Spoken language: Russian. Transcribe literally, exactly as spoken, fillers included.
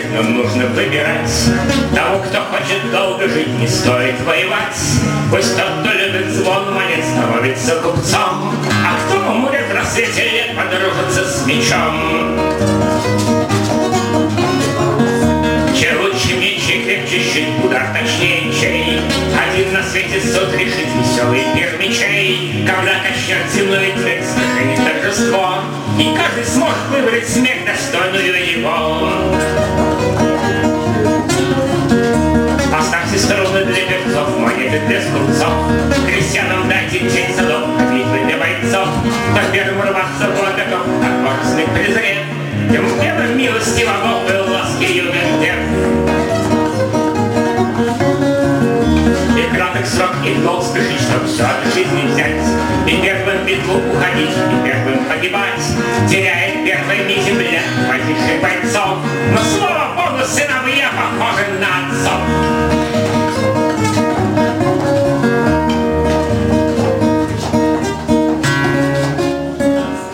нам нужно выбирать. Того, кто хочет долго жить, не стоит воевать. Пусть тот, кто любит звон монет, становится купцом, а кто умрет в рассвете лет, подружится с мечом. Чем лучше меч и крепче щит, удар точнее чей. Один на свете суд решить веселый пир мечей. Когда качнет земную дверь, слышит торжество, и каждый сможет выбрать смерть, достойную его. Поставьте струны для певцов, монеты для скупцов. Крестьянам дайте тень садов, битвы для бойцов. Кто первым рваться в готов, от борзных презрев, тем первым милости богов и ласки юных дев. И краток срок, и долг спешить, чтоб все от жизни взять. И первым в битву уходить, и первым погибать. Теряет первыми земля погибших бойцов. Но слава Богу, сыновья